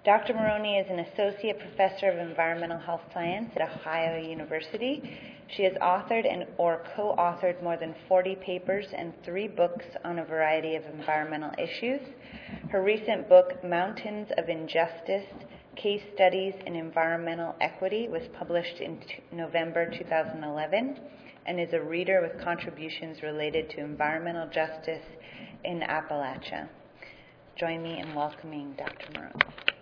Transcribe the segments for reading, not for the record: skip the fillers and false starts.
Dr. Maroney is an associate professor of environmental health science at Ohio University. She has authored or co-authored more than 40 papers and 3 books on a variety of environmental issues. Her recent book, Mountains of Injustice: Case Studies in Environmental Equity, was published in November 2011 and is a reader with contributions related to environmental justice in Appalachia. Join me in welcoming Dr. Maroney.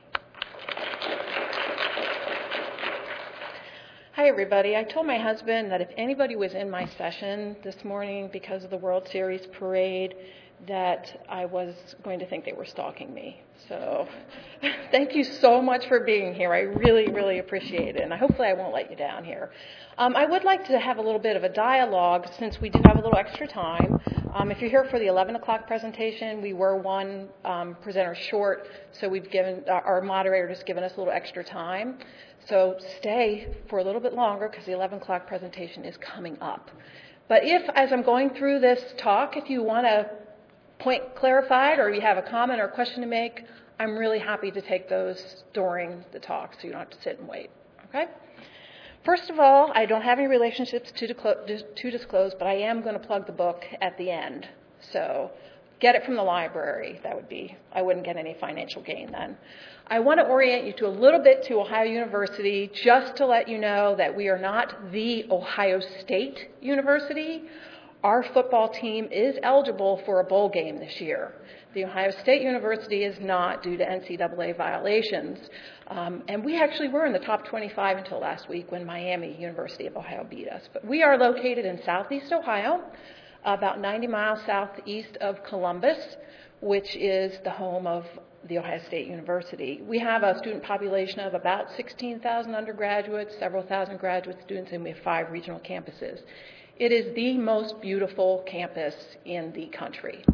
Hi, everybody. I told my husband that if anybody was in my session this morning because of the World Series parade, that I was going to think they were stalking me. So thank you so much for being here. I really, really appreciate it, and hopefully I won't let you down here. I would like to have a little bit of a dialogue since we do have a little extra time. If you're here for the 11 o'clock presentation, we were one presenter short, so we've given our moderator has given us a little extra time. So stay for a little bit longer because the 11 o'clock presentation is coming up. But if, as I'm going through this talk, if you want a point clarified or you have a comment or a question to make, I'm really happy to take those during the talk so you don't have to sit and wait. Okay? First of all, I don't have any relationships to disclose, but I am going to plug the book at the end. So get it from the library. I wouldn't get any financial gain then. I want to orient you to a little bit to Ohio University just to let you know that we are not the Ohio State University. Our football team is eligible for a bowl game this year. The Ohio State University is not due to NCAA violations. And we actually were in the top 25 until last week when Miami University of Ohio beat us. But we are located in southeast Ohio, about 90 miles southeast of Columbus, which is the home of the Ohio State University. We have a student population of about 16,000 undergraduates, several thousand graduate students, and we have 5 regional campuses. It is the most beautiful campus in the country.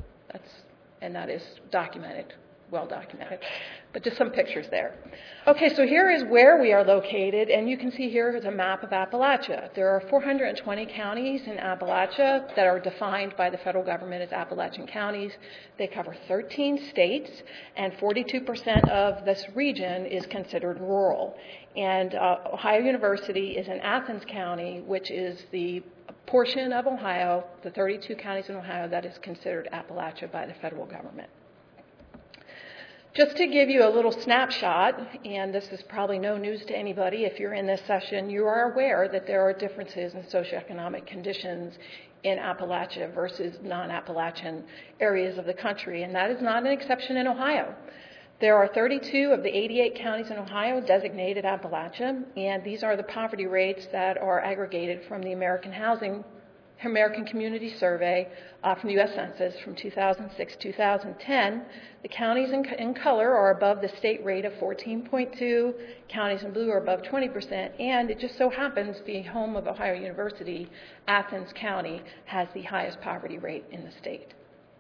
That is documented, well documented. But just some pictures there. Okay, so here is where we are located, and you can see here is a map of Appalachia. There are 420 counties in Appalachia that are defined by the federal government as Appalachian counties. They cover 13 states, and 42% of this region is considered rural. And Ohio University is in Athens County, which is the portion of Ohio, the 32 counties in Ohio, that is considered Appalachia by the federal government. Just to give you a little snapshot, and this is probably no news to anybody if you're in this session, you are aware that there are differences in socioeconomic conditions in Appalachia versus non-Appalachian areas of the country, and that is not an exception in Ohio. There are 32 of the 88 counties in Ohio designated Appalachia, and these are the poverty rates that are aggregated from the American Community Survey from the U.S. Census from 2006-2010. The counties in color are above the state rate of 14.2. Counties in blue are above 20%. And it just so happens the home of Ohio University, Athens County, has the highest poverty rate in the state.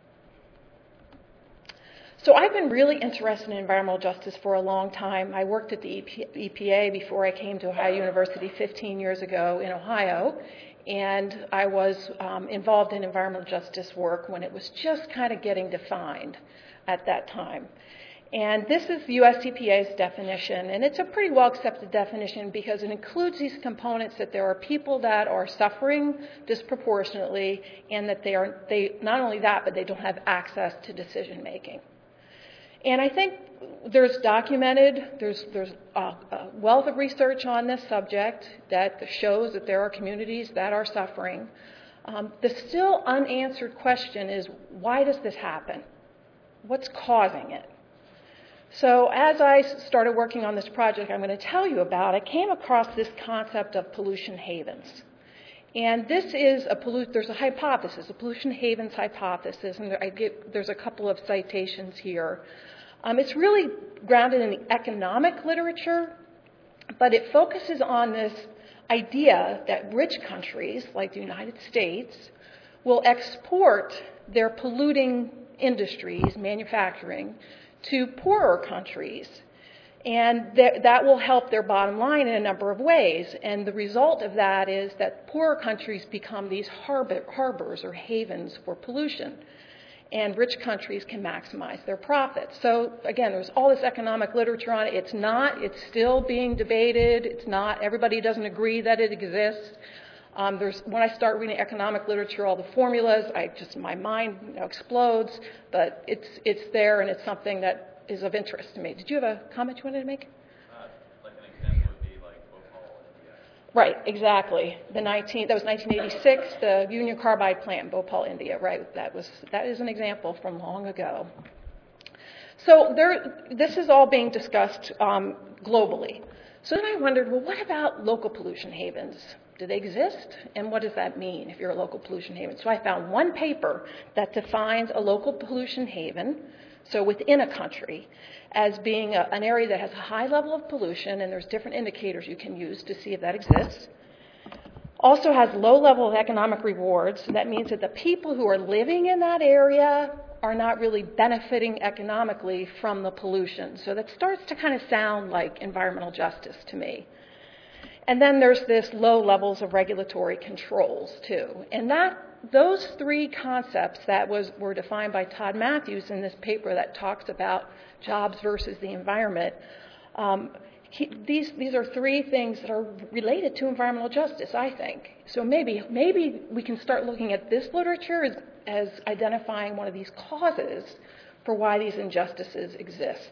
So I've been really interested in environmental justice for a long time. I worked at the EPA before I came to Ohio University 15 years ago in Ohio. And I was involved in environmental justice work when it was just kind of getting defined at that time. And this is the US EPA's definition, and it's a pretty well accepted definition because it includes these components that there are people that are suffering disproportionately, and that they not only that, but they don't have access to decision making. And I think there's a wealth of research on this subject that shows that there are communities that are suffering. The still unanswered question is, why does this happen? What's causing it? So as I started working on this project I'm going to tell you about, I came across this concept of pollution havens. And this is there's a hypothesis, a pollution havens hypothesis, and there's a couple of citations here. It's really grounded in the economic literature, but it focuses on this idea that rich countries, like the United States, will export their polluting industries, manufacturing, to poorer countries. And that will help their bottom line in a number of ways. And the result of that is that poorer countries become these harbors or havens for pollution. and rich countries can maximize their profits. So again, there's all this economic literature on it. It's still being debated. Everybody doesn't agree that it exists. When I start reading economic literature, all the formulas, my mind explodes, but it's there, and it's something that is of interest to me. Did you have a comment you wanted to make? Like an example would be like Bhopal, India. Right, exactly. That was 1986, the Union Carbide plant in Bhopal, India. Right, that is an example from long ago. So this is all being discussed globally. So then I wondered, well, what about local pollution havens? Do they exist? And what does that mean if you're a local pollution haven? So I found one paper that defines a local pollution haven, so within a country, as being an area that has a high level of pollution, and there's different indicators you can use to see if that exists. Also has low level of economic rewards. That means that the people who are living in that area are not really benefiting economically from the pollution. So that starts to kind of sound like environmental justice to me. And then there's this low levels of regulatory controls too. And those three concepts that were defined by Todd Matthews in this paper that talks about jobs versus the environment, these are three things that are related to environmental justice, I think. So maybe we can start looking at this literature as identifying one of these causes for why these injustices exist.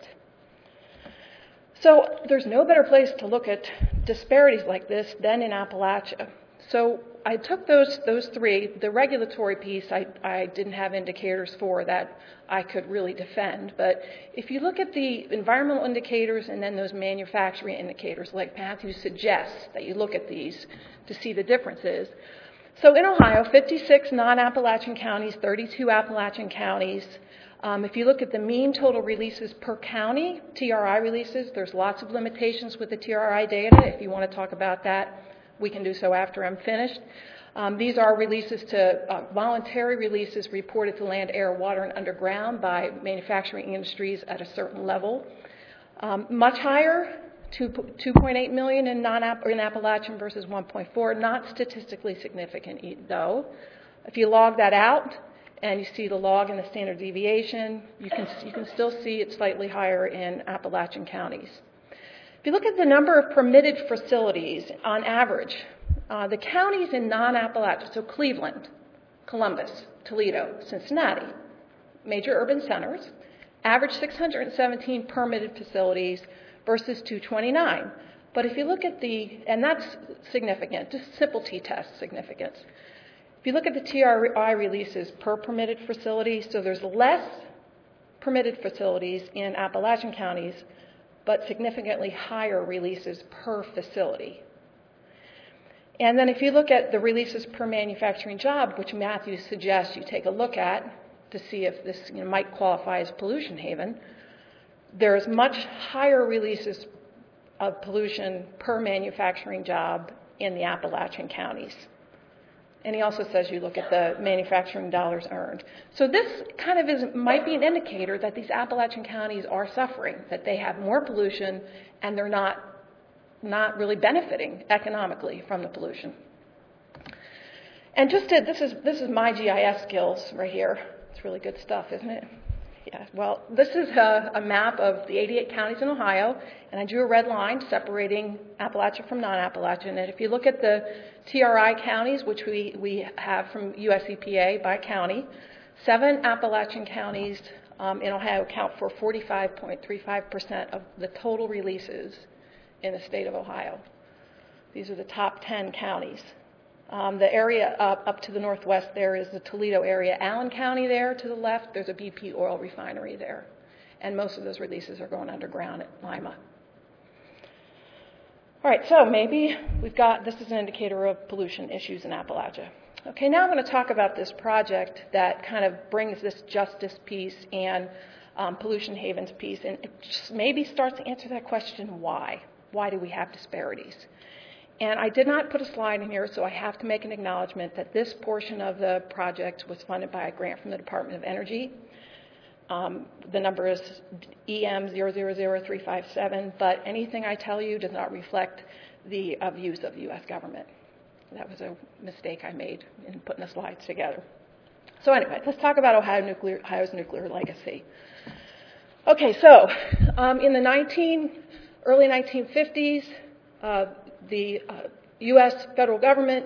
So there's no better place to look at disparities like this than in Appalachia. So I took those three. The regulatory piece I didn't have indicators for that I could really defend. But if you look at the environmental indicators and then those manufacturing indicators, like Matthew suggests that you look at these to see the differences. So in Ohio, 56 non-Appalachian counties, 32 Appalachian counties. If you look at the mean total releases per county, TRI releases, there's lots of limitations with the TRI data. If you want to talk about that, we can do so after I'm finished. These are releases voluntary releases reported to land, air, water, and underground by manufacturing industries at a certain level. Much higher, 2.8 million in Appalachian versus 1.4, not statistically significant though. If you log that out, and you see the log and the standard deviation, you can still see it's slightly higher in Appalachian counties. If you look at the number of permitted facilities on average, the counties in non-Appalachia, so Cleveland, Columbus, Toledo, Cincinnati, major urban centers, average 617 permitted facilities versus 229. But if you look at and that's significant, just simple t-test significance. If you look at the TRI releases per permitted facility, so there's less permitted facilities in Appalachian counties, but significantly higher releases per facility. And then if you look at the releases per manufacturing job, which Matthew suggests you take a look at to see if this might qualify as pollution haven, there's much higher releases of pollution per manufacturing job in the Appalachian counties. And he also says you look at the manufacturing dollars earned. So this kind of might be an indicator that these Appalachian counties are suffering, that they have more pollution and they're not really benefiting economically from the pollution. And this is my GIS skills right here. It's really good stuff, isn't it? Yeah. Well, this is a map of the 88 counties in Ohio, and I drew a red line separating Appalachia from non-Appalachian. And if you look at the TRI counties, which we have from US EPA by county, 7 Appalachian counties in Ohio account for 45.35% of the total releases in the state of Ohio. These are the top 10 counties. The area up to the northwest there is the Toledo area. Allen County there to the left, there's a BP oil refinery there. And most of those releases are going underground at Lima. All right, so maybe this is an indicator of pollution issues in Appalachia. Okay, now I'm going to talk about this project that kind of brings this justice piece and pollution havens piece, and it just maybe starts to answer that question, why? Why do we have disparities? And I did not put a slide in here, so I have to make an acknowledgement that this portion of the project was funded by a grant from the Department of Energy. The number is EM000357, but anything I tell you does not reflect the views of the U.S. government. That was a mistake I made in putting the slides together. So anyway, let's talk about Ohio's nuclear legacy. Okay, so in the early 1950s, the U.S. federal government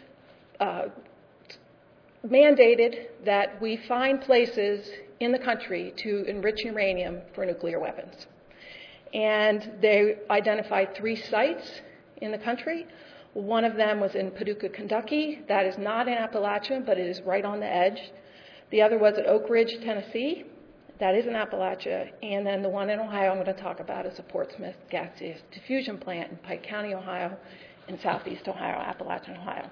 mandated that we find places in the country to enrich uranium for nuclear weapons. And they identified 3 sites in the country. One of them was in Paducah, Kentucky. That is not in Appalachia, but it is right on the edge. The other was at Oak Ridge, Tennessee. That is in Appalachia. And then the one in Ohio I'm going to talk about is the Portsmouth Gaseous Diffusion Plant in Pike County, Ohio, in southeast Ohio, Appalachian, Ohio.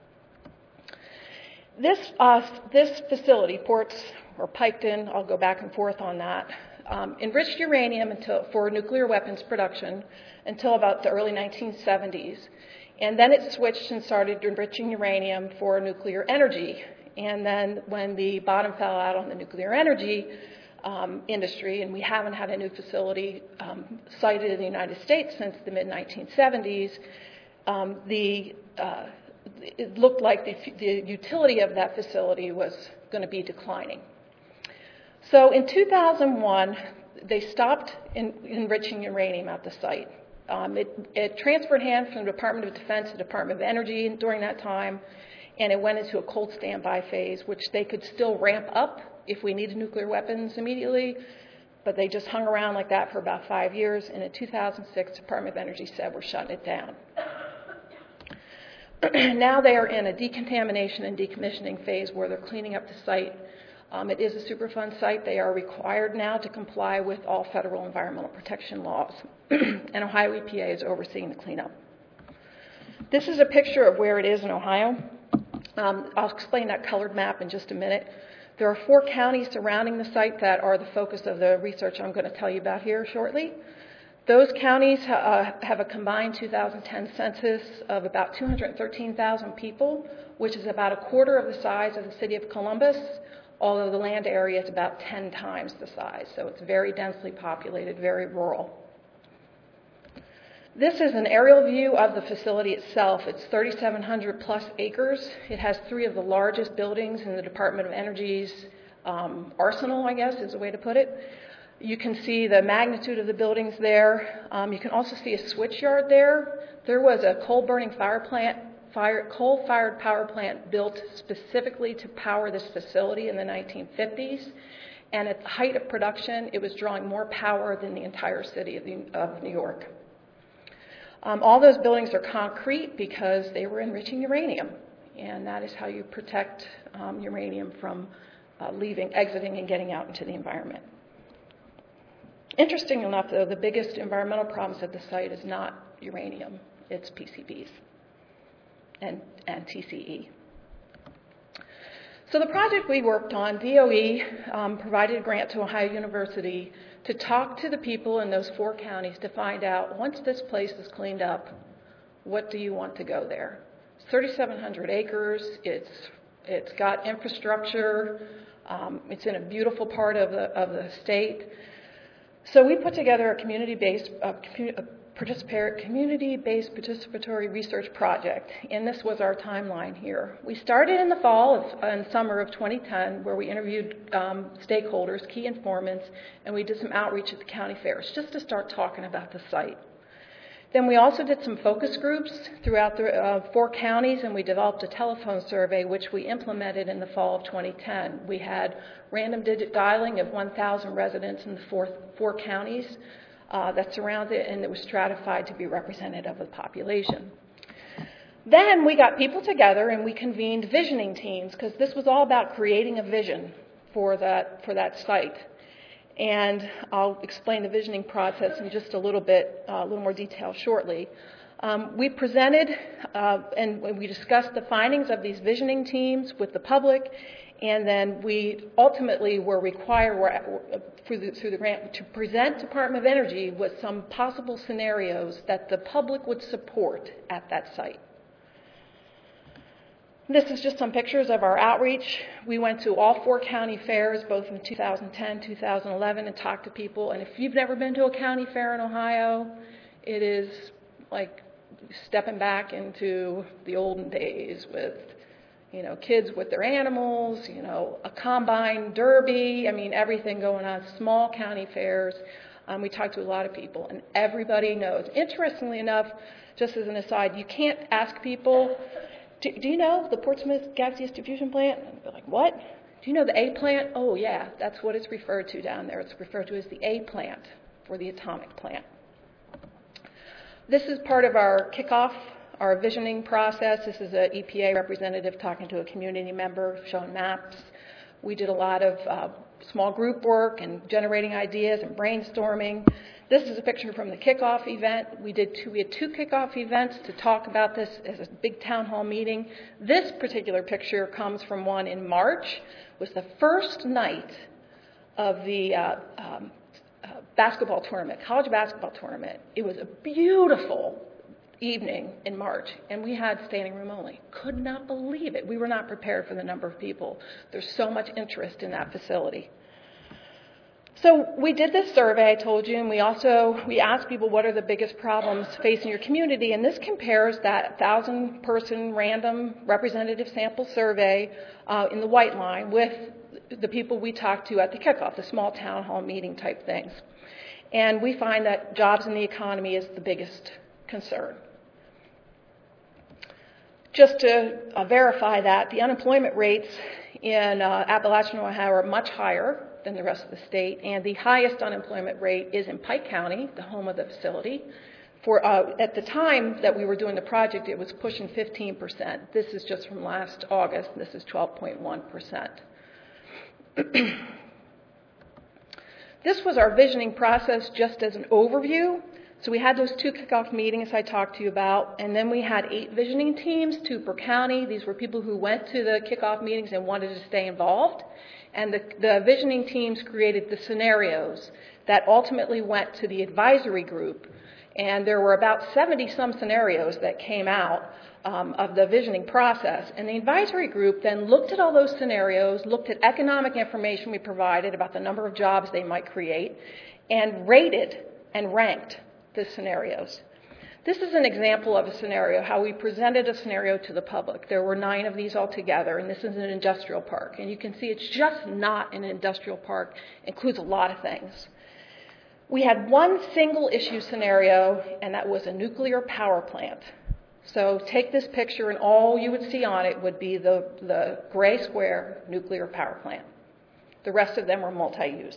This facility, Piketon, I'll go back and forth on that, enriched uranium for nuclear weapons production until about the early 1970s. And then it switched and started enriching uranium for nuclear energy. And then when the bottom fell out on the nuclear energy industry, and we haven't had a new facility sited in the United States since the mid-1970s, it looked like the utility of that facility was going to be declining. So in 2001, they stopped enriching uranium at the site. It transferred hands from the Department of Defense to the Department of Energy during that time, and it went into a cold standby phase, which they could still ramp up if we needed nuclear weapons immediately, but they just hung around like that for about 5 years, and in 2006, the Department of Energy said we're shutting it down. Now they are in a decontamination and decommissioning phase where they're cleaning up the site. It is a Superfund site. They are required now to comply with all federal environmental protection laws, and Ohio EPA is overseeing the cleanup. This is a picture of where it is in Ohio. I'll explain that colored map in just a minute. There are 4 counties surrounding the site that are the focus of the research I'm going to tell you about here shortly. Those counties have a combined 2010 census of about 213,000 people, which is about a quarter of the size of the city of Columbus, although the land area is about 10 times the size. So it's very densely populated, very rural. This is an aerial view of the facility itself. It's 3,700 plus acres. It has 3 of the largest buildings in the Department of Energy's arsenal, I guess is the way to put it. You can see the magnitude of the buildings there. You can also see a switch yard there. There was a coal-fired power plant built specifically to power this facility in the 1950s. And at the height of production, it was drawing more power than the entire city of New York. All those buildings are concrete because they were enriching uranium. And that is how you protect uranium from exiting and getting out into the environment. Interesting enough, though, the biggest environmental problems at the site is not uranium, it's PCBs and TCE. So the project we worked on, DOE provided a grant to Ohio University to talk to the people in those 4 counties to find out, once this place is cleaned up, what do you want to go there? It's 3,700 acres, it's got infrastructure, it's in a beautiful part of the state. So we put together a community-based participatory research project, and this was our timeline here. We started in the summer of 2010, where we interviewed stakeholders, key informants, and we did some outreach at the county fairs just to start talking about the site. Then we also did some focus groups throughout the 4 counties, and we developed a telephone survey, which we implemented in the fall of 2010. We had random digit dialing of 1,000 residents in the 4 counties that surround it, and it was stratified to be representative of the population. Then we got people together and we convened visioning teams, because this was all about creating a vision for that site. And I'll explain the visioning process in just a little more detail shortly. We presented and we discussed the findings of these visioning teams with the public, and then we ultimately were required through the grant to present Department of Energy with some possible scenarios that the public would support at that site. This is just some pictures of our outreach. We went to all 4 county fairs, both in 2010, 2011, and talked to people. And if you've never been to a county fair in Ohio, it is like stepping back into the olden days with, kids with their animals, a combine derby, everything going on, small county fairs. We talked to a lot of people, and everybody knows. Interestingly enough, just as an aside, you can't ask people, do you know the Portsmouth Gaseous Diffusion Plant? And they're like, what? Do you know the A plant? Oh, yeah, that's what it's referred to down there. It's referred to as the A plant for the atomic plant. This is part of our kickoff, our visioning process. This is an EPA representative talking to a community member, showing maps. We did a lot of small group work and generating ideas and brainstorming. This is a picture from the kickoff event. We had two kickoff events to talk about this as a big town hall meeting. This particular picture comes from one in March. It was the first night of the basketball tournament, college basketball tournament. It was a beautiful evening in March, and we had standing room only. Could not believe it. We were not prepared for the number of people. There's so much interest in that facility. So we did this survey, I told you, and we asked people what are the biggest problems facing your community, and this compares that 1,000-person random representative sample survey in the white line with the people we talked to at the kickoff, the small town hall meeting type things. And we find that jobs in the economy is the biggest concern. Just to verify that, the unemployment rates in Appalachian, Ohio are much higher than the rest of the state, and the highest unemployment rate is in Pike County, the home of the facility. At the time that we were doing the project, it was pushing 15%. This is just from last August. This is 12.1%. This was our visioning process just as an overview. So we had those two kickoff meetings I talked to you about, and then we had 8 visioning teams, 2 per county. These were people who went to the kickoff meetings and wanted to stay involved. And the visioning teams created the scenarios that ultimately went to the advisory group. And there were about 70-some scenarios that came out of the visioning process. And the advisory group then looked at all those scenarios, looked at economic information we provided about the number of jobs they might create, and rated and ranked the scenarios. This is an example of a scenario, how we presented a scenario to the public. There were 9 of these altogether, and this is an industrial park. And you can see it's just not an industrial park. It includes a lot of things. We had one single issue scenario, and that was a nuclear power plant. So take this picture, and all you would see on it would be the gray square nuclear power plant. The rest of them were multi-use.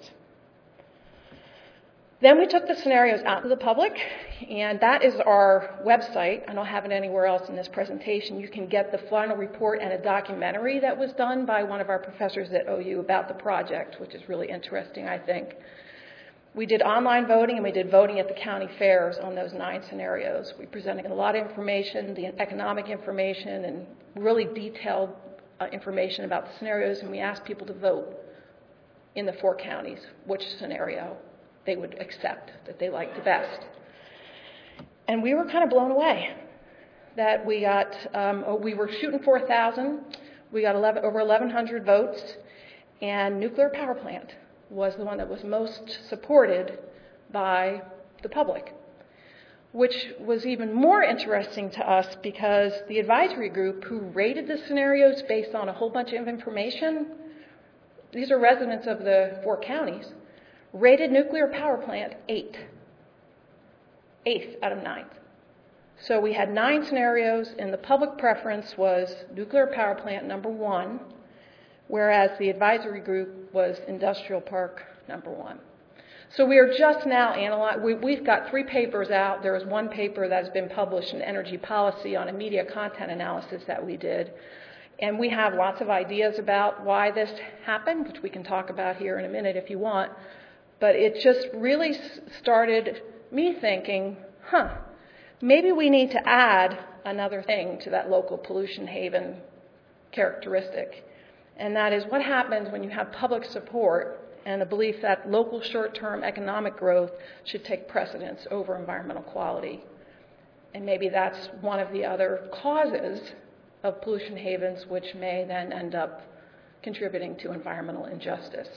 Then we took the scenarios out to the public, and that is our website. I don't have it anywhere else in this presentation. You can get the final report and a documentary that was done by one of our professors at OU about the project, which is really interesting, I think. We did online voting, and we did voting at the county fairs on those 9 scenarios. We presented a lot of information, the economic information, and really detailed information about the scenarios, and we asked people to vote in the 4 counties which scenario they would accept, that they liked the best. And we were kind of blown away that we got, we were shooting for 1,000, we got over 1,100 votes, and nuclear power plant was the one that was most supported by the public, which was even more interesting to us because the advisory group who rated the scenarios based on a whole bunch of information, these are residents of the 4 counties, rated nuclear power plant 8th out of 9. So we had 9 scenarios, and the public preference was nuclear power plant number 1, whereas the advisory group was industrial park number 1. So we are just now analyzing. We've got 3 papers out. There is 1 paper that has been published in Energy Policy on a media content analysis that we did. And we have lots of ideas about why this happened, which we can talk about here in a minute if you want. But it just really started me thinking, maybe we need to add another thing to that local pollution haven characteristic. And that is what happens when you have public support and a belief that local short-term economic growth should take precedence over environmental quality. And maybe that's one of the other causes of pollution havens, which may then end up contributing to environmental injustice.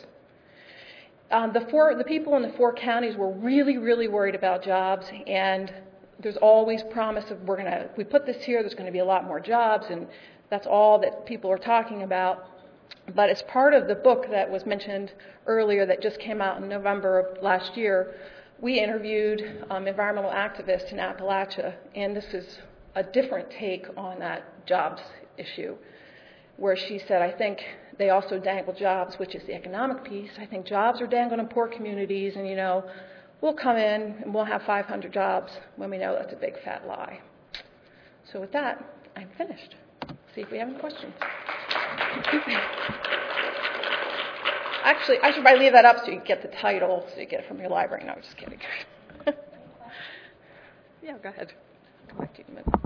The people in the 4 counties were really, really worried about jobs, and there's always promise of we put this here, there's going to be a lot more jobs, and That's all that people are talking about. But as part of the book that was mentioned earlier that just came out in November of last year, we interviewed environmental activists in Appalachia, and this is a different take on that jobs issue, where she said, I think they also dangle jobs, which is the economic piece. I think jobs are dangled in poor communities, and, we'll come in and we'll have 500 jobs when we know that's a big fat lie. So with that, I'm finished. See if we have any questions. Actually, I should probably leave that up so you get the title, so you get it from your library. No, just kidding. Yeah, go ahead. Come back to you in a minute.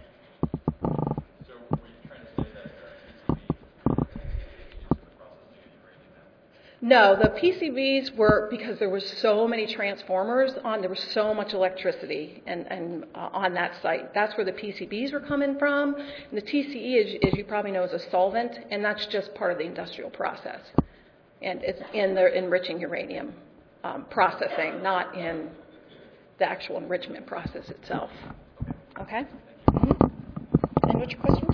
So were you trying to say that PCB is in the process of getting ready now? No, the PCBs were because there was so many transformers on. There was so much electricity and on that site. That's where the PCBs were coming from. And the TCE, as you probably know, is a solvent, and that's just part of the industrial process. And it's in the enriching uranium processing, not in the actual enrichment process itself. Okay? Mm-hmm. And what's your question?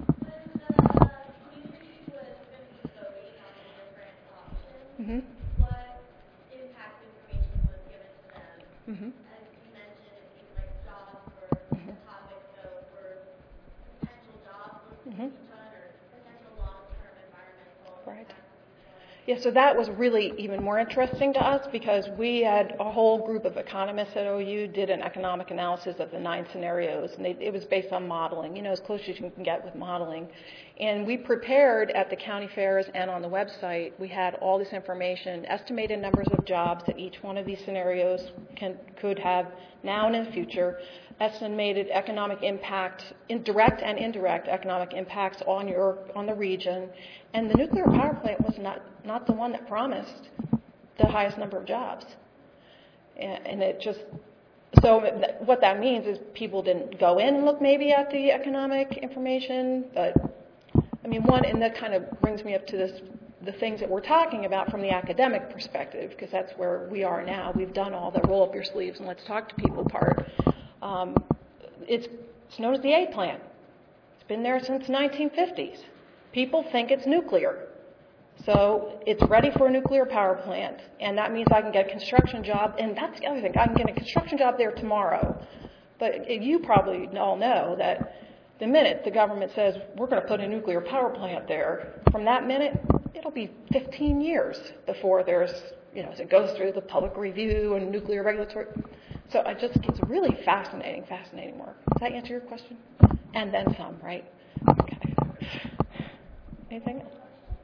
Mm-hmm. What impact information was given to them? Mm-hmm. As you mentioned, it seems like jobs were the topic, so were potential jobs listed each other, potential long-term environmental Right. impacts. Yeah, so that was really even more interesting to us because we had a whole group of economists at OU did an economic analysis of the 9 scenarios, and it was based on modeling, as close as you can get with modeling. And we prepared at the county fairs and on the website, we had all this information, estimated numbers of jobs that each one of these scenarios could have now and in the future, estimated economic impact, direct and indirect economic impacts on the region, and the nuclear power plant was not the one that promised the highest number of jobs. And it just, so what that means is people didn't go in and look maybe at the economic information, but and that kind of brings me up to the things that we're talking about from the academic perspective, because that's where we are now. We've done all the roll up your sleeves and let's talk to people part. It's known as the A plant. It's been there since the 1950s. People think it's nuclear. So it's ready for a nuclear power plant, and that means I can get a construction job, and that's the other thing. I can get a construction job there tomorrow. But you probably all know that the minute the government says, we're going to put a nuclear power plant there, from that minute, it'll be 15 years before there's, as it goes through the public review and nuclear regulatory. So it's really fascinating work. Does that answer your question? And then some, right? Okay. Anything else?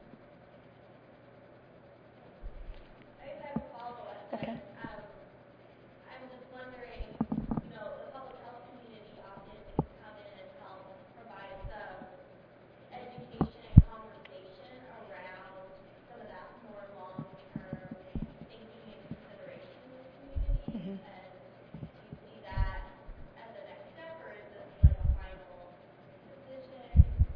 I have a follow-up. Okay. I'm just wondering, the public health community often can come in and help provide some education and conversation around some of that more long-term thinking and consideration with communities. Mm-hmm. And do you see that as a next step, or is this like a final decision?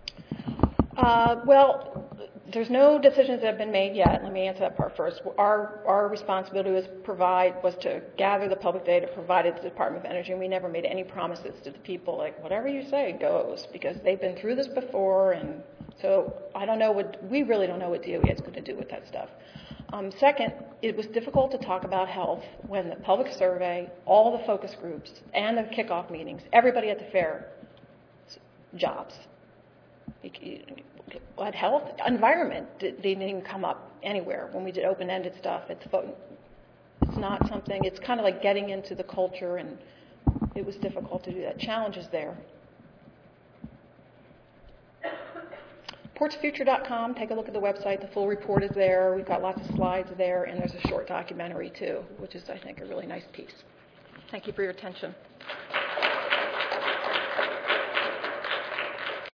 Well, there's no decisions that have been made yet. Let me answer that part first. Our responsibility was to gather the public data, provide it to the Department of Energy, and we never made any promises to the people like, whatever you say goes, because they've been through this before, and so we really don't know what DOE is going to do with that stuff. Second, it was difficult to talk about health when the public survey, all the focus groups, and the kickoff meetings, everybody at the fair, jobs. What health, environment, they didn't even come up anywhere when we did open-ended stuff. It's not something. It's kind of like getting into the culture, and it was difficult to do that. Challenges there. Portsfuture.com. Take a look at the website. The full report is there. We've got lots of slides there, and there's a short documentary too, which is, I think, a really nice piece. Thank you for your attention.